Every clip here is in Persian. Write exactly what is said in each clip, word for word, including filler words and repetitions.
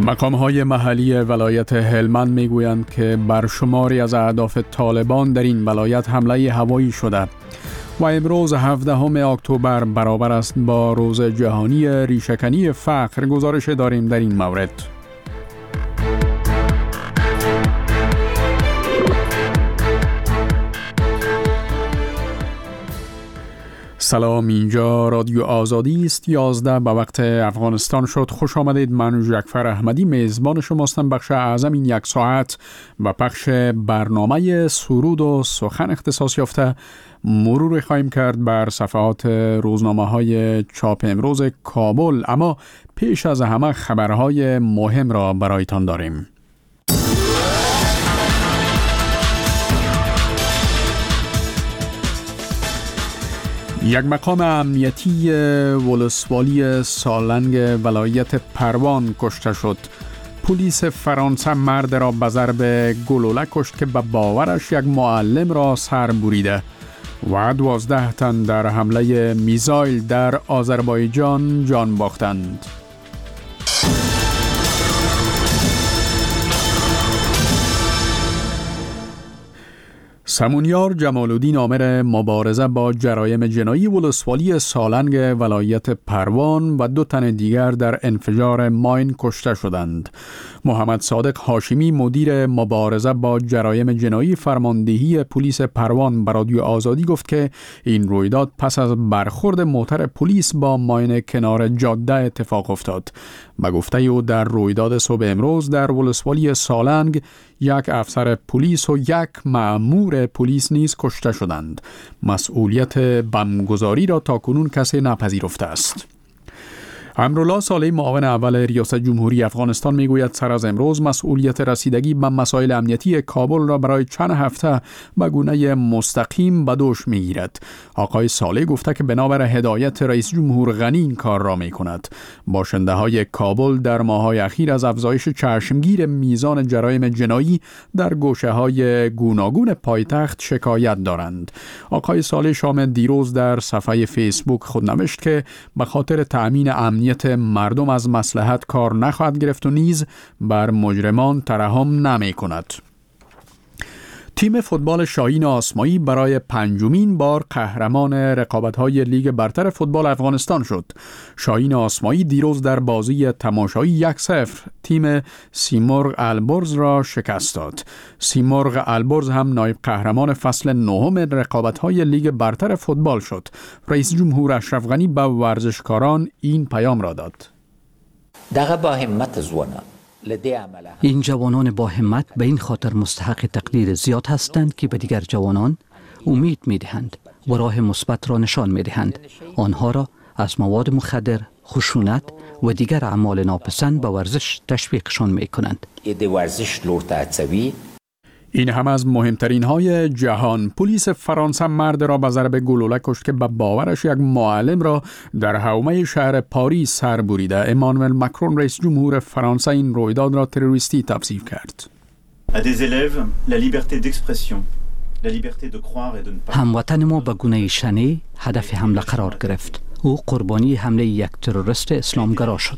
مقام‌های محلی ولایت هلمند میگویند که بر شماری از اهداف طالبان در این ولایت حمله هوایی شده و امروز هفدهم اکتبر برابر است با روز جهانی ریشه‌کنی فقر. گزارش داریم در این مورد. سلام، اینجا رادیو آزادی است. یازده به وقت افغانستان شد. خوش آمدید. من جعفر احمدی میزبان شماستم. بخش اعظم این یک ساعت و پخش برنامه سرود و سخن اختصاص یافته مرور خواهیم کرد بر صفحات روزنامه های چاپ امروز کابل، اما پیش از همه خبرهای مهم را برایتان داریم. یک مقام امنیتی ولسوالی سالنگ ولایت پروان کشته شد. پلیس فرانسه مرد را به ضرب گلوله کشت که به باورش یک معلم را سر بریده و دوازده تن در حمله میزایل در آذربایجان جان باختند. سمونیار جمال‌الدین آمر مبارزه با جرایم جنایی ولسوالی سالنگ ولایت پروان و دو تن دیگر در انفجار ماین کشته شدند. محمد صادق هاشمی مدیر مبارزه با جرایم جنایی فرماندهی پلیس پروان به رادیو آزادی گفت که این رویداد پس از برخورد موتر پلیس با ماین کنار جاده اتفاق افتاد. به گفته او در رویداد صبح امروز در ولسوالی سالنگ یک افسر پلیس و یک مأمور پلیس نیز کشته شدند. مسئولیت بمبگذاری را تاکنون کسی نپذیرفته است. امرالله صالحی معاون اول ریاست جمهوری افغانستان میگوید سر از امروز مسئولیت رسیدگی به مسائل امنیتی کابل را برای چند هفته به گونه مستقیم به دوش میگیرد. آقای صالح گفته که بنابر هدایت رئیس جمهور غنی این کار را میکند. باشنده های کابل در ماه‌های اخیر از افزایش چشمگیر میزان جرایم جنایی در گوشه های گوناگون پایتخت شکایت دارند. آقای صالح شام دیروز در صفحه فیسبوک خود نوشت که به خاطر تأمین امنیت مردم از مصلحت کار نخواهد گرفت و نیز بر مجرمان ترحم نمی کند. تیم فوتبال شاهین آسمایی برای پنجمین بار قهرمان رقابت‌های لیگ برتر فوتبال افغانستان شد. شاهین آسمایی دیروز در بازی تماشایی یک صفر تیم سیمرغ البرز را شکست داد. سیمرغ البرز هم نایب قهرمان فصل نهم رقابت‌های لیگ برتر فوتبال شد. رئیس جمهور اشرف غنی به ورزشکاران این پیام را داد: دغه با همت زونه این جوانان با همت به این خاطر مستحق تقدیر زیاد هستند که به دیگر جوانان امید می دهند و راه مثبت را نشان می دهند. آنها را از مواد مخدر، خشونت و دیگر اعمال ناپسند به ورزش تشویقشان می کنند. این هم از مهمترین های جهان. پلیس فرانسه مرد را به ضرب گلوله کشت که به باورش یک معلم را در حومه شهر پاریس سر بریده. امانوئل مکرون رئیس جمهور فرانسه این رویداد را تروریستی توصیف کرد. هموطن ما به گونه شنی هدف حمله قرار گرفت. او قربانی حمله یک تروریست اسلامگرا شد.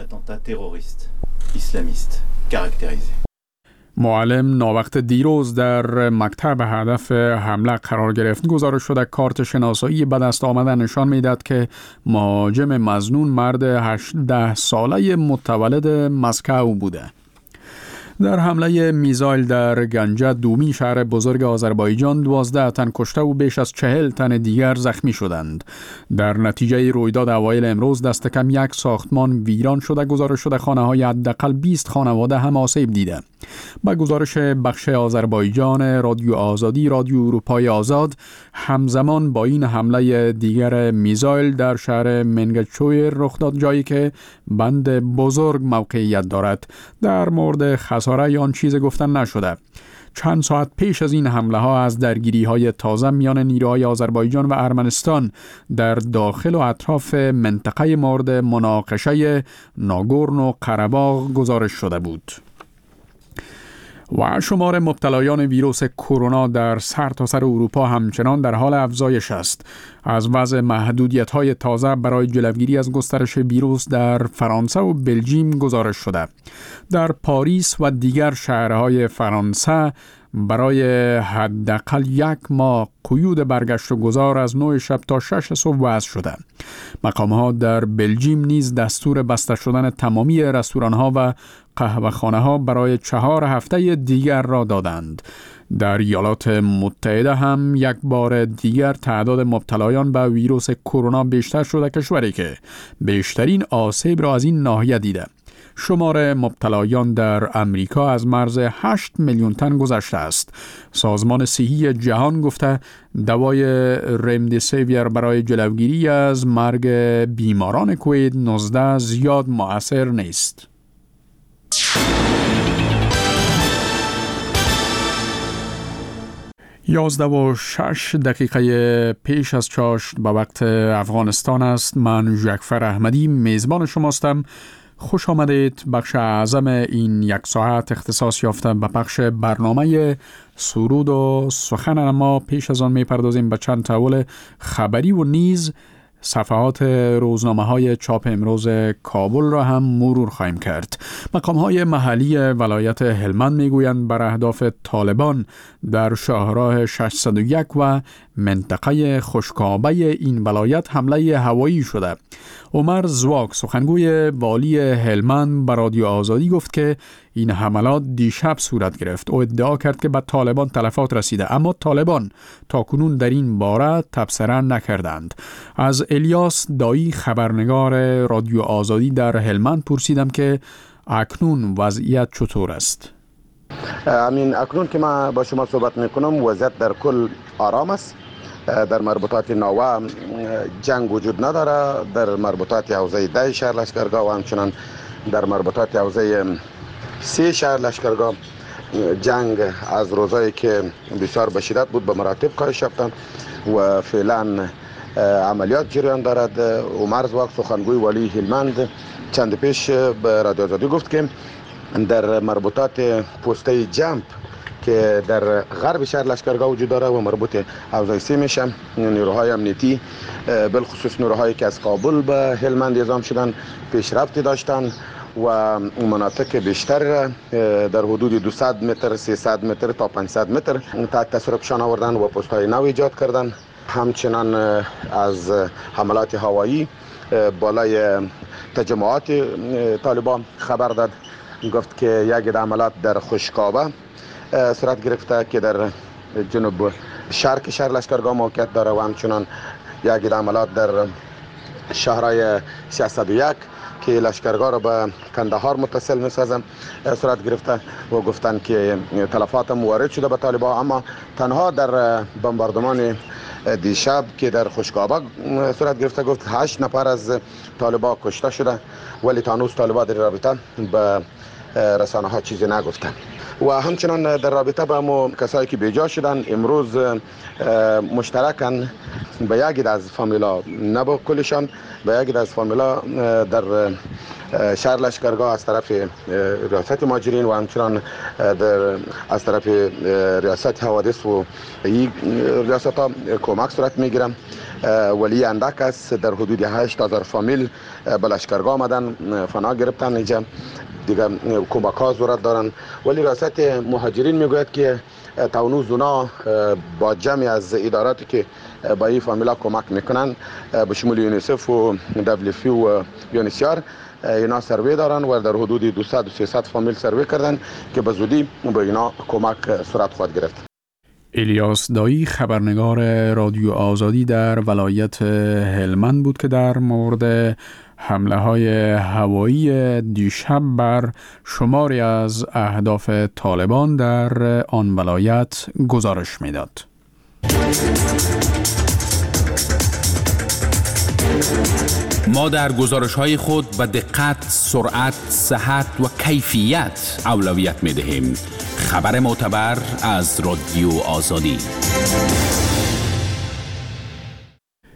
معلم ناوقت دیروز در مکتب هدف حمله قرار گرفت. گزارش شده کارت شناسایی به دست آمده نشان میداد که مهاجم مظنون مرد هجده ساله متولد مسکو بوده. در حمله میزایل در گنجه دومی شهر بزرگ آذربایجان دوازده تن کشته و بیش از چهل تن دیگر زخمی شدند. در نتیجه رویداد اوایل امروز دست کم یک ساختمان ویران شده. گزارش شده خانه های حداقل بیست خانواده هم آسیب دیده. با گزارش بخش آذربایجان رادیو آزادی، رادیو اروپای آزاد همزمان با این حمله دیگر میزایل در شهر منگچویر رخ داد، جایی که بند بزرگ موقعیت دارد. در مورد خساره آن چیز گفتن نشده. چند ساعت پیش از این حمله ها از درگیری های تازه میان نیروهای آذربایجان و ارمنستان در داخل و اطراف منطقه مورد مناقشه ناگورنو قره‌باغ گزارش شده بود. و شمار مبتلایان ویروس کرونا در سرتاسر اروپا همچنان در حال افزایش است. از وضع محدودیت‌های تازه برای جلوگیری از گسترش ویروس در فرانسه و بلژیم گزارش شده. در پاریس و دیگر شهرهای فرانسه برای حداقل یک ماه قیود برگشت و گذار از نه شب تا شش صبح وضع شده. مقام‌ها در بلژیم نیز دستور بسته شدن تمامی رستوران‌ها و قهوه‌خانه‌ها برای چهار هفته دیگر را دادند. در ایالات متحده هم یک بار دیگر تعداد مبتلایان به ویروس کرونا بیشتر شده، کشوری که بیشترین آسیب را از این ناحیه دیده. شمار مبتلایان در امریکا از مرز هشت میلیون تن گذشته است. سازمان صحی جهان گفته دوای رمدیسیویر برای جلوگیری از مرگ بیماران کووید نوزده زیاد مؤثر نیست. یازده و شش دقیقه پیش از چاشت به وقت افغانستان است. من ژکفر احمدی میزبان شماستم. خوش آمدید. بخش اعظم این یک ساعت اختصاص یافته به پخش برنامه سرود و سخن، ما پیش از آن میپردازیم به چند تحول خبری و نیز صفحات روزنامه های چاپ امروز کابل را هم مرور خواهیم کرد. مقام های محلی ولایت هلمند میگویند بر اهداف طالبان در شاهراه ششصد و یک و منطقه خشکابه این ولایت حمله هوایی شده. عمر زواک سخنگوی والی هلمند به رادیو آزادی گفت که این حملات دیشب صورت گرفت. او ادعا کرد که به طالبان تلفات رسیده، اما طالبان تاکنون در این باره تبصره نکردند. از الیاس دایی خبرنگار رادیو آزادی در هلمند پرسیدم که اکنون وضعیت چطور است؟ امین اکنون که من با شما صحبت میکنم وضعیت در کل آرام است. در مربوطات ناوه جنگ وجود نداره. در مربوطات حوزه ده شهر لشکرگاه و همچنان در مربوطات حوزه سه شهر لشکرگاه جنگ از روزایی که بسیار به شدت بود به مراتب کاهش یافتند و فعلا عملیات جریان دارد. عمر زواک سخنگوی والی هلمند چند پیش به رادیو آزادی گفت که در مربوطات پسته جمپ که در غرب شهر لشکرگاه وجود داره و مربوط حوزه سه میشه، نیروهای امنیتی بالخصوص نیروهایی که از کابل به هلمند اعزام شدن پیشرفتی داشتن و مناطق بیشتر در حدود دویست متر، سیصد متر تا پانصد متر تحت تصرفشان آوردن و پست‌های نو ایجاد کردن. همچنان از حملات هوایی بالای تجمعات طالبان خبر داد. گفت که یک حملات در خشکابه صورت گرفته که در جنوب شرق شهر لشکرگاه موقعیت داره و همچنان یک حملات در شهرهای ششصد و یک که لشکرگاه را به کندهار متصل می‌سازم صورت گرفته و گفتن که تلفات وارد شده به طالبان. اما تنها در بمباردمان دیشب که در خشکابه صورت گرفته گفت هشت نفر از طالبان کشته شده، ولی تانوس طالبان در رابطه به رسانه ها چیزی نگفتن. و همچنان در رابطه با مو کسایی که بیجا شدن امروز مشترکن به یکی از فامیلا، نه با کلشان، به یکی از فامیلا در شهر لشکرگاه از طرف ریاست مهاجرین و همچنان در از طرف ریاست حوادث و این ریاست ها کمک صورت میگیرم. ولی اندک است در حدود هشت هزار فامیل به لشکرگاه آمدن، فنا گرفتن، اینجا دیگه کمک ها ضرورت دارن. ولی ریاست مهاجرین میگوید که تاونوز اونا با جمعی از اداراتی که با این فامیلا کمک میکنن به شمول یونیسف و دبلیفی و یونیسیار اینا سروی دارن و در حدود دویست تا سیصد فامیل سروی کردن که به زودی به اینا کمک صورت خواهد گرفت. الیاس دایی خبرنگار رادیو آزادی در ولایت هلمند بود که در مورد حمله های هوایی دیشب بر شماری از اهداف طالبان در آن ولایت گزارش میداد. ما در گزارش‌های خود به دقت، سرعت، صحت و کیفیت اولویت می‌دهیم. خبر معتبر از رادیو آزادی.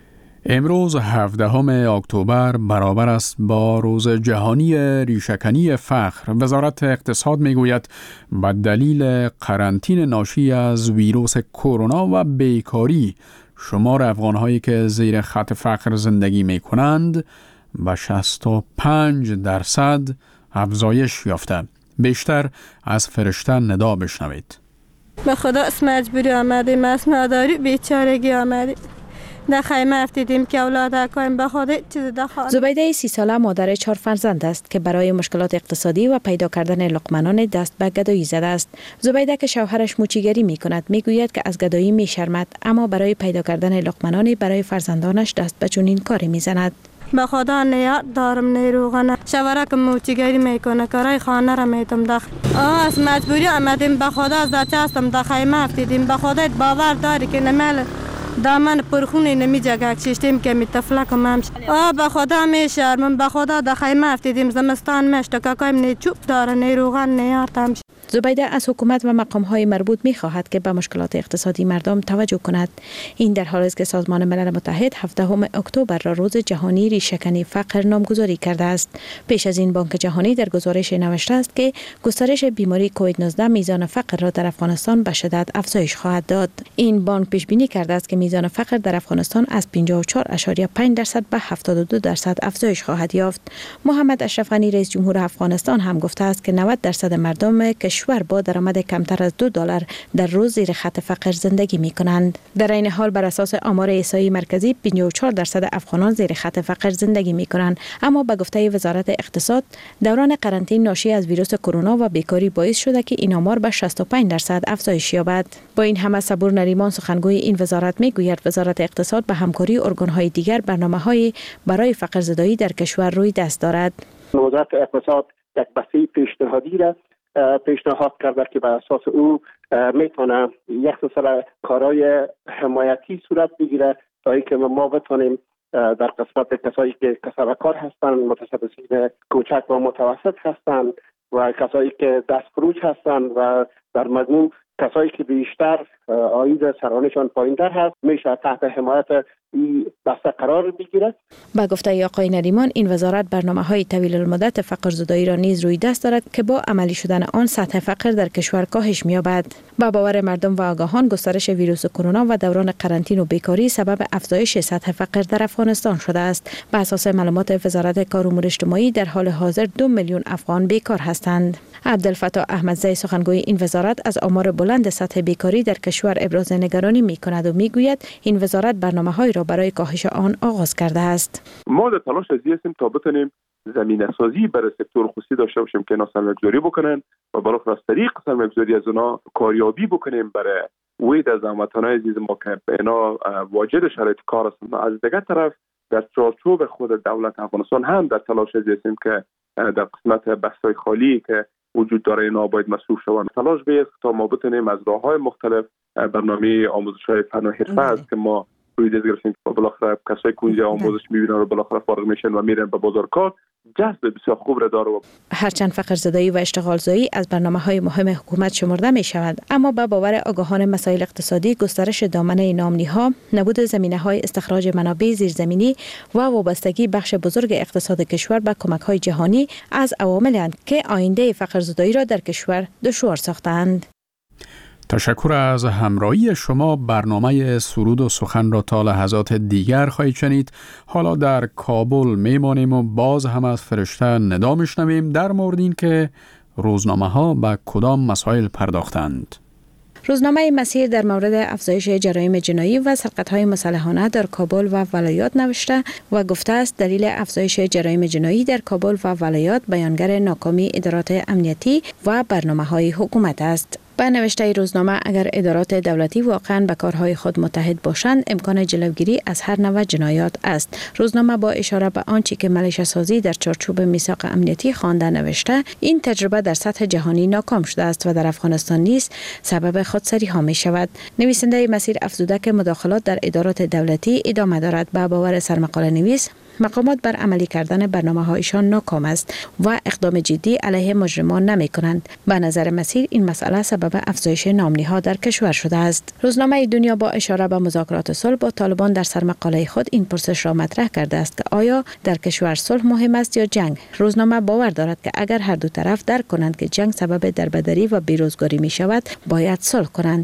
امروز هفدهم اکتبر برابر است با روز جهانی ریشه‌کنی فقر. وزارت اقتصاد میگوید به دلیل قرنطینه ناشی از ویروس کرونا و بیکاری شمار افغان‌هایی که زیر خط فقر زندگی می‌کنند به شصت و پنج درصد افزایش یافته. بیشتر از فرشته ندا بشنوید. به خدا اسم مجبوری آمدیم، اسم نداری بیچارگی آمدیم. در خیمه افتیدیم که اولاد کنیم به خود چیز دخواه. زبیده سی ساله مادر چهار فرزند است که برای مشکلات اقتصادی و پیدا کردن لقمه‌نان دست به گدایی زده است. زبیده که شوهرش موچیگری می کند می گوید که از گدایی می شرمد، اما برای پیدا کردن لقمه‌نان برای فرزندانش دست به چنین کاری می زند. به خدا نیاد دارم نیروغنه شوهر که موچیگری میکنه کارای خانه را میتم داخل. آه از مجبوری آمدیم، به خدا از دچه هستم در خیمه افتیدیم. به خدا باور داری که نمال دامن پرخونی نمی جگه کشیدیم که می تفلک همش. آه به خدا می شرمم، به خدا در خیمه افتیدیم زمستان مشت که کایم نی چوب داره نیروغن نیارتم. زبیده از حکومت و مقام‌های مربوط می‌خواهد که به مشکلات اقتصادی مردم توجه کند. این در حالی است که سازمان ملل متحد هفدهم اکتبر را روز جهانی ریشه‌کنی فقر نامگذاری کرده است. پیش از این بانک جهانی در گزارش نوشته است که گسترش بیماری کووید نوزده میزان فقر را در افغانستان به شدت افزایش خواهد داد. این بانک پیش بینی کرده است که میزان فقر در افغانستان از پنجاه و چهار ممیز پنج درصد به هفتاد و دو درصد افزایش خواهد یافت. محمد اشرف غنی رئیس جمهور افغانستان هم گفته است که نود درصد مردم کشور با درآمد کمتر از دو دلار در روز زیر خط فقر زندگی می کنند. در این حال بر اساس آمار احصایی مرکزی پنجاه و چهار درصد افغانان زیر خط فقر زندگی می کنند، اما به گفته وزارت اقتصاد دوران قرنطینه ناشی از ویروس کرونا و بیکاری باعث شده که این آمار به شصت و پنج درصد افزایش یابد. با این همه صبور نریمان سخنگوی این وزارت می گوید وزارت اقتصاد به همکاری ارگان‌های دیگر برنامه‌های برای فقر زدایی در کشور روی دست دارد. وزارت اقتصاد یک بسیج پیشنهادی را پیشنهاد کرده که بر اساس او میتونه یک سلسله کارهای حمایتی صورت بگیره تا اینکه ما بتونیم در قسمت کسایی که کسب کار هستند، متصدین کوچک و متوسط هستند و کسایی که دست فروش هستند و در مجموع کسایی که بیشتر عاید سرانشان پایین‌تر هست میشه تحت حمایت این بسته قرار بگیرد. با گفته آقای نریمان این وزارت برنامه‌های طویل المدت فقر زدایی را نیز روی دست دارد که با عملی شدن آن سطح فقر در کشور کاهش می‌یابد. با باور مردم و آگاهان گسترش ویروس کرونا و دوران قرنطینه و بیکاری سبب افزایش سطح فقر در افغانستان شده است. بر اساس معلومات وزارت کار و امور اجتماعی در حال حاضر دو میلیون افغان بیکار هستند. عبدالفتاح احمدزی سخنگوی این وزارت از آمار بلند سطح بیکاری در کشور ابراز نگرانی می‌کند و می‌گوید این وزارت برنامه‌های را برای کاهش آن آغاز کرده است. ما در تلاش از هستیم تا بتونیم زمینه سازی برای سکتور خصوصی داشته باشیم که اینا سرمایه‌گذاری بکنن و بالاخره از طریق سرمایه‌گذاری از اونا کاریابی بکنیم برای وید از زحمتانه عزیز ما که اینا واجد شرایط کار هستند. از دیگر طرف در چارچوب خود دولت افغانستان هم در تلاش از هستیم که در قسمت بستای خالی که وجود داره اینا باید مصروف شوند. تلاش بیست تا ما بتونیم از راه‌های مختلف برنامه آموزش‌های فن و حرفه است که ما روی دست گرفتیم که بالاخره کسایی که اونجا آموزش می‌بینن و بالاخره فارغ میشن و میرن به بازار کار جذب بسیار خوب را داره. هرچند فقر زدایی و اشتغال زایی از برنامه‌های مهم حکومت شمرده می‌شود، اما با باور آگاهان مسائل اقتصادی گسترش دامنه نامنی‌ها، نبود زمینه‌های استخراج منابع زیرزمینی و وابستگی بخش بزرگ اقتصاد کشور به کمک‌های جهانی از عواملی که آینده فقر زدایی را در کشور دشوار ساختند. تشکر از همراهی شما. برنامه سرود و سخن را تا لحظات دیگر خواهید شنید. حالا در کابل میمانیم و باز هم از فرشته ندا میشنویم در مورد این که روزنامه ها به کدام مسائل پرداختند. روزنامه مسیر در مورد افزایش جرایم جنایی و سرقت‌های مسلحانه در کابل و ولایات نوشته و گفته است دلیل افزایش جرایم جنایی در کابل و ولایات بیانگر ناکامی ادارات امنیتی و برنامه‌های حکومت است. به نوشته روزنامه اگر ادارات دولتی واقعاً به کارهای خود متحد باشند امکان جلوگیری از هر نوع جنایات است. روزنامه با اشاره به آنچه که ملیشه سازی در چارچوب میثاق امنیتی خوانده نوشته این تجربه در سطح جهانی ناکام شده است و در افغانستان نیز سبب خودسری ها می شود. نویسنده مسیر افزوده که مداخلات در ادارات دولتی ادامه دارد. به باور سرمقاله نویس مقامات بر عملی کردن برنامه هایشان ناکام است و اقدام جدی علیه مجرمان نمی کنند. به نظر مسیر این مسئله سبب افزایش ناامنی ها در کشور شده است. روزنامه دنیا با اشاره به مذاکرات صلح با طالبان در سرمقاله خود این پرسش را مطرح کرده است که آیا در کشور صلح مهم است یا جنگ؟ روزنامه باور دارد که اگر هر دو طرف درک کنند که جنگ سبب دربدری و بیروزگاری می شود، باید صلح کنند.